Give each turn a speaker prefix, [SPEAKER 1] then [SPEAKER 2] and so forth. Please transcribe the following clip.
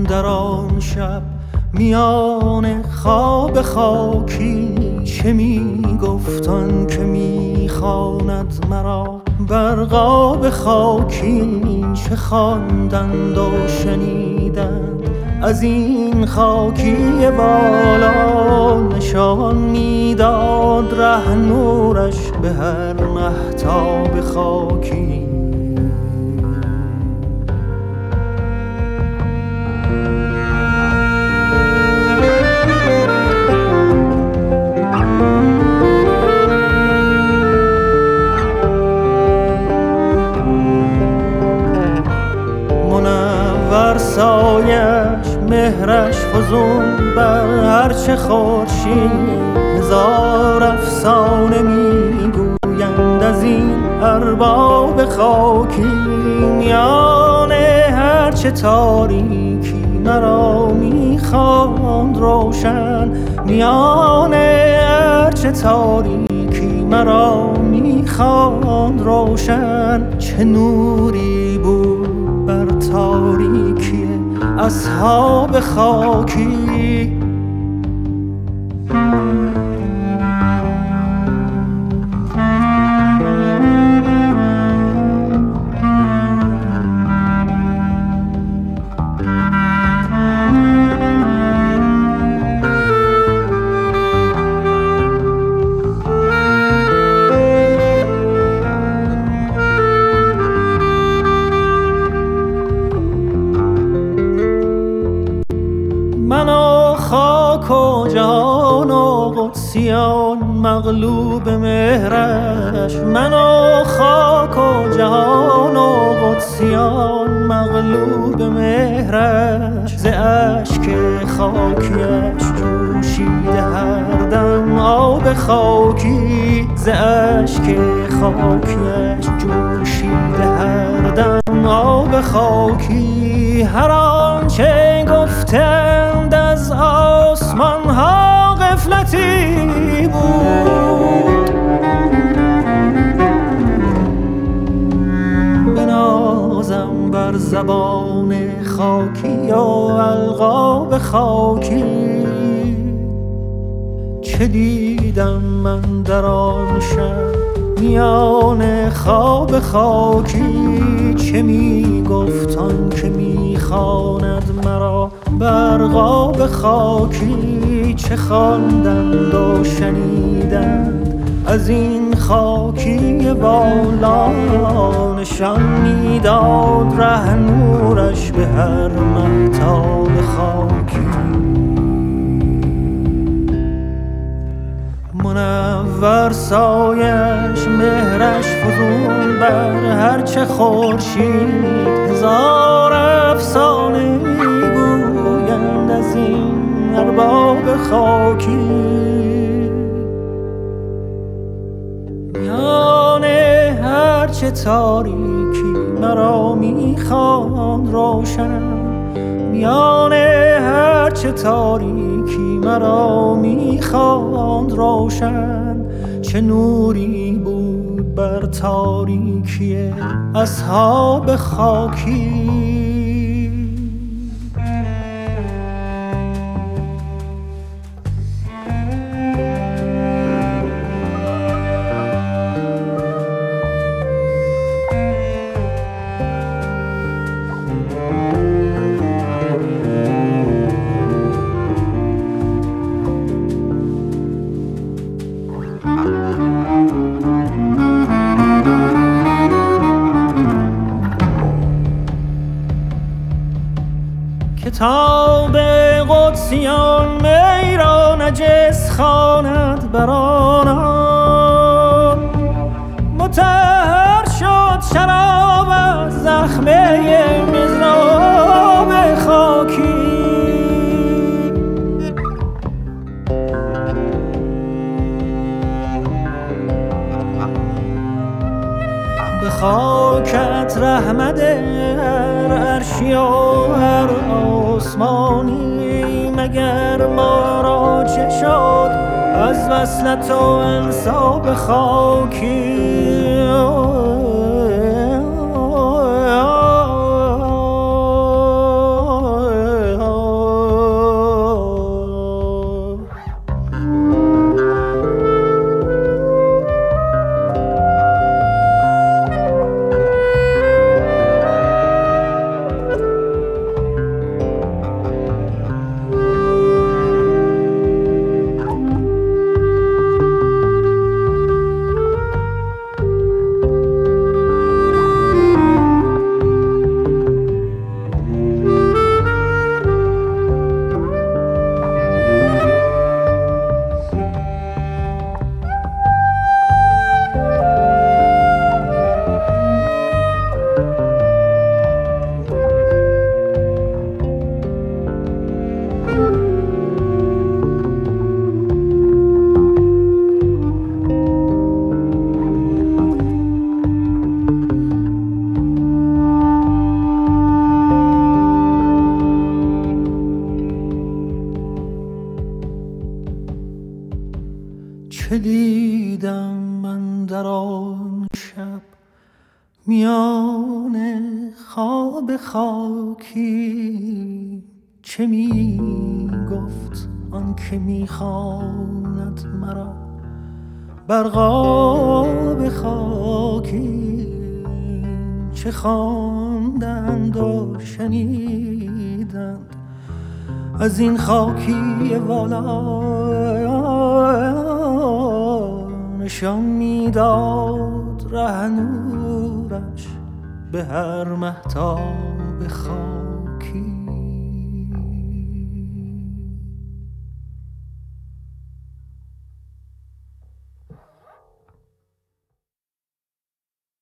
[SPEAKER 1] در آن شب میان خواب خاکی چه میگفت آن که میخواند مرا؟ بر قاب خاکی چه خواندند و شنیدند؟ از این خاکی بالا نشان میداد ره نورش به هر مهتاب خاکی. منور سایش مهرش فزون بر هرچه خورشید، هزار افسانه میگویند از این ارباب خاکی. میان هرچه تاریکی مرا میخواند روشن، میان هرچه تاریکی مرا میخواند روشن. چه نوری بود بر تاریکی اصحاب خاکی. من و خاک و جهان و قدسیان مغلوب مهرش، من و خاک و جهان و قدسیان مغلوب مهرش. ز اشک خاکیش جوشیده هر دم آب خاکی، ز اشک خاکیش جوشیده هر دم آب خاکی. هر آنچه گفتند از آسمان ها غفلتی بود، بنازم بر زبان خاکی و القاب خاکی. چه دیدم من در آن شب میان خواب خاکی؟ چه میگفت آن که میخواند مرا؟ بر قاب خاکی چه خواندند و شنیدند؟ از این خاکی بالا نشان میداد ره نورش به هر مهتاب خاکی. منور سایش مهرش فزون بر هرچه خورشید، هزار افسانه میگویند از این ارباب خاکی. میان هرچه تاریکی مرا میخواند روشن، میان هرچه تاریکی مرا میخواند روشن. چه نوری بود بر تاریکی اصحاب خاکی. کتاب قدسیان می را نجس خواند بر آنان، مطهر شد شراب از زخمه مضراب خاکی. به خاکت رحمت هر عرشی و هر آسمانی، مگر ما را چه شد از وصلت و انساب خاکی. چه دیدم من در آن شب میان خواب خاکی، چه می گفت آن که می خواند مرا بر قاب خاکی، چه خواندند و شنیدند از این خاکی والا، نشان میداد رهنورش به هر مهتاب خاک.